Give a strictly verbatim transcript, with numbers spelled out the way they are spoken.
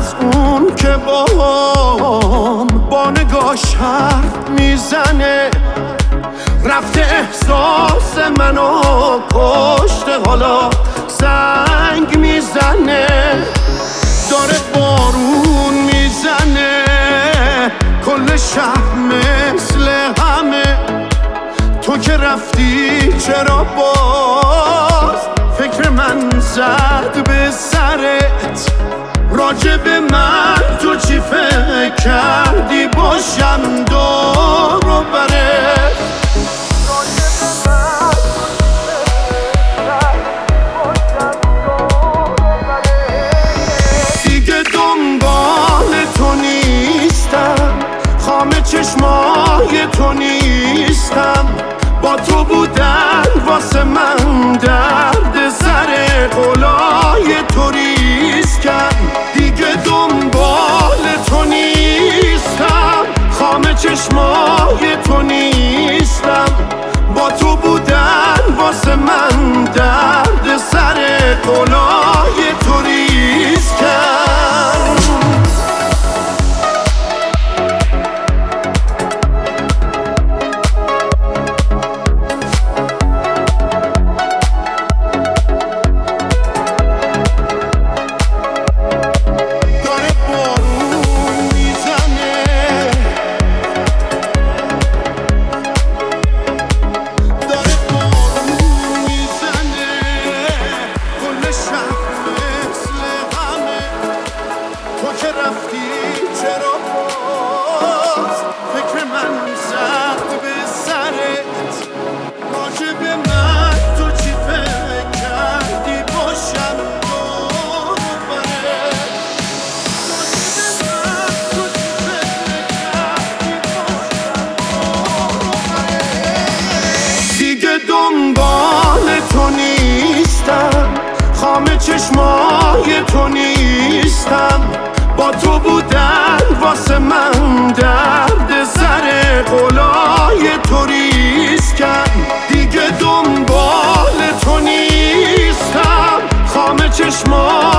از اون که با با نگاش حرف میزنه، رفته احساس منو کشته، حالا زنگ میزنه. داره بارون میزنه کل شهر مثل همه، تو که رفتی چرا باز فکر من زد به سرت؟ راجب من تو چی فکر کردی باشم دور و برت؟ دیگه دنبال تو نیستم، خام چشمای تو نیستم، با تو بودن واسه من درد سر قلای تو ریسکم. دیگه دنبال تو نیستم، خام چشمای تو نیستم، با تو بودن واسه من درد سر قلای تو ریسکم. که رفتی چرا باز فکر من زد به سرت؟ راجب من تو چی فکر کردی باشم دور و برت؟ راجب من تو چی فکر کردی باشم دور و برت؟ دیگه دنبال تو نیستم، خام چشمای تو نیستم، با تو بودن واسه من درد سر قلای تو ریسکم. دیگه دنبال تو نیستم، خام چشمای